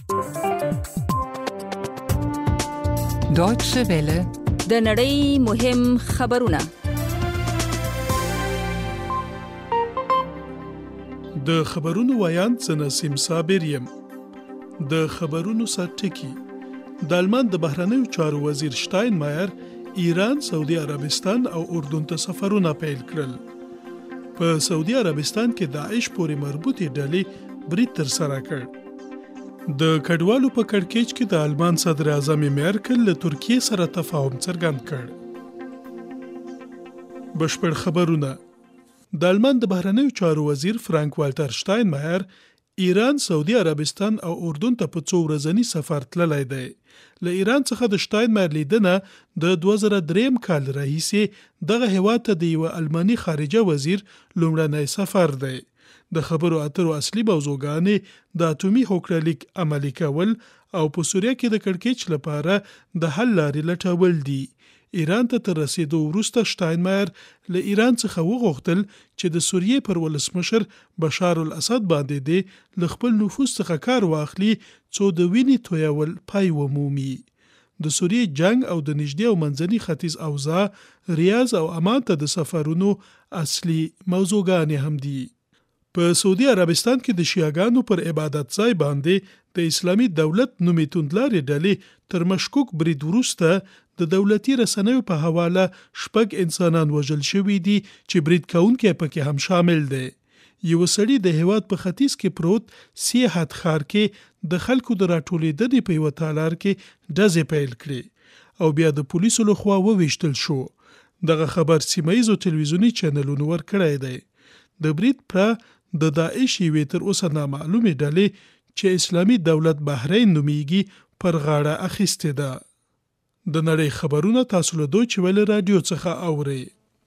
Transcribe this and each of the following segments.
Deutsche Welle. د نړۍ مهم خبرونه. د خبرونو وایاند نسیم صابر یم. د خبرونو سرټکی. د آلمان د بهرنیو چارو وزیر شتاینمایر ایران، سعودي عربستان او اردن ته سفرونه پیل کړل. په سعودي عربستان کې داعش پورې مربوطې ډلې برید ترسره کړ. د کډوالو په کړکېچ کې د آلمان صدر اعظم میرکل له ترکیې سره تفاهم څرګند کړ. بشپړ خبرونه. د آلمان د بهرنیو چارو وزیر فرانک والټر شتاینمایر ایران، سعودي عربستان او اردن ته په څو ورځني سفر تللی دی. له ایران څخه د شتاینمایر لیدنه د 2003 کال راهیسې دغه هیواد ته د یو الماني خارجه وزیر لومړنی سفر دی. د خبرو اترو اصلي موضوعګانې د اټومي هوکړلیک عملي کول او په سوریه کې د کړکېچ لپاره د حل لارې لټول دي. ایران ته تر رسیدو وروسته شتاینمایر له ایران څخه وغوښتل چې د سوریې پر ولسمشر بشار الاسد باندې د خپل نفوذ څخه کار واخلي څو د وینې تویول پای ومومي. د سوریې جنگ او د نږدې او منځني ختیځ اوضاع ریاض او عمان ته د سفرونو اصلي موضوعګانې هم دي. په سعودي عربستان کې د شیعاګانو پر عبادت ځای باندې د اسلامي دولت نومې توندلارې ډلې تر مشکوک برید وروسته د دولتي رسنیو په حواله 6 انسانان وژل شوي دي چې برید کوونکي پکې هم شامل دي. یو سړی د هیواد په ختیځ کې پروت سیاحت ښار کې د خلکو د راټولېدنې په یوه تالار کې ډزې پیل کړې او بیا د پولیسو لخوا وویشتل شو. دغه خبر سیمه ییزو تلویزیوني چینلونو ورکړی دی. د برید پر د داعش یوې تر اوسه نامعلومې ډلې چې اسلامي دولت بحرین نومیږي پر غاړه اخیستې ده. د نړۍ خبرونه تاسو له دویچې ویلې رادیو څخه اورئ.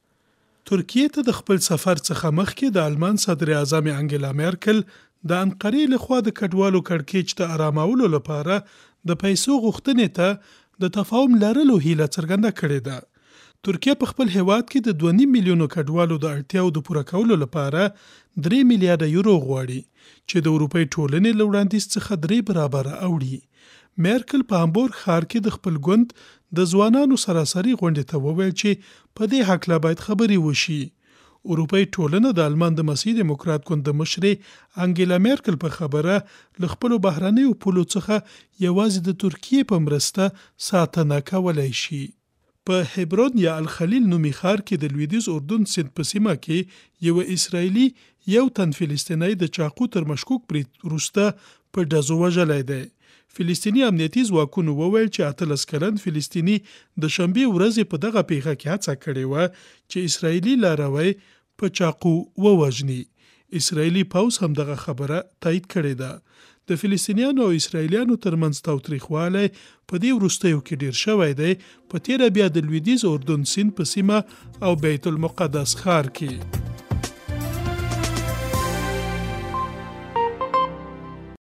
ترکیې ته د خپل سفر څخه مخکې د آلمان صدر اعظم انګلا میرکل د انقرې لخوا د کډوالو کړکېچ ته آرامولو لپاره د پیسو غوښتنې ته د تفاهم لرلو هیله څرګنده کړې ده. ترکیه په خپل هیواد کې د 2.5 میلیونو کډوالو د اړتیاو د پوره کولو لپاره 3 میلیارډ یورو غواړي چې د اروپای ټولنې له وړاندیز څخه 3 برابره اوړي. میرکل په هامبورګ ښار کې د خپل ګوند د ځوانانو سراسري غونډې ته وویل چې په دې هکله باید خبرې وشي. اروپای ټولنه د آلمان د مسیح دیموکرات ګوند د مشرې انګلا میرکل په خبره له خپلو بهرنیو پولو څخه یوازې د ترکیې په مرسته ساتنه کولی شي. په هبرون یا الخلیل نومي ښار کې د لویدیځ اردن سیند په سیمه کې یو اسرایلی یو تن فلسطینی د چاقو تر مشکوک برید وروسته په ډزو وژلی دی. فلسطیني امنیتي ځواکونو وویل چې 18 کلن فلسطیني د شنبې ورځې په دغه پیښه کې هڅه کړې وه چې اسرایلی لاروی په چاقو ووژني. اسرایلی پوځ هم دغه خبره تایید کړې ده. د فلسطینیانو او اسرایلیانو ترمنځ تاوتریخوالی په دې وروستیو کې ډیر شوی دی، په تیره بیا د لویدیځ اردن سیند په سیمه او بیت المقدس ښار کې.